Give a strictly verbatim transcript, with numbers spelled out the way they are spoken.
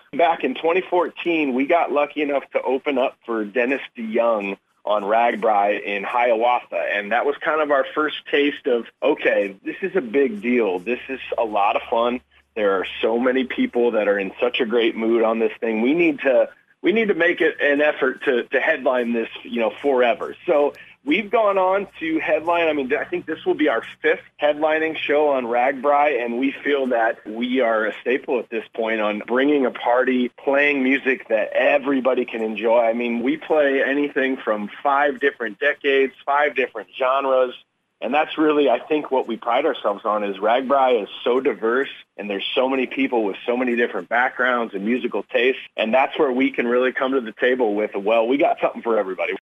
Back in twenty fourteen, we got lucky enough to open up for Dennis DeYoung on RAGBRAI in Hiawatha, and that was kind of our first taste of, okay, this is a big deal. This is a lot of fun. There are so many people that are in such a great mood on this thing. We need to we need to make it an effort to to headline this, you know, forever. So we've gone on to headline. I mean, I think this will be our fifth headlining show on RAGBRAI, and we feel that we are a staple at this point on bringing a party, playing music that everybody can enjoy. I mean, we play anything from five different decades, five different genres. And that's really, I think, what we pride ourselves on is RAGBRAI is so diverse, and there's so many people with so many different backgrounds and musical tastes, and that's where we can really come to the table with, well, we got something for everybody.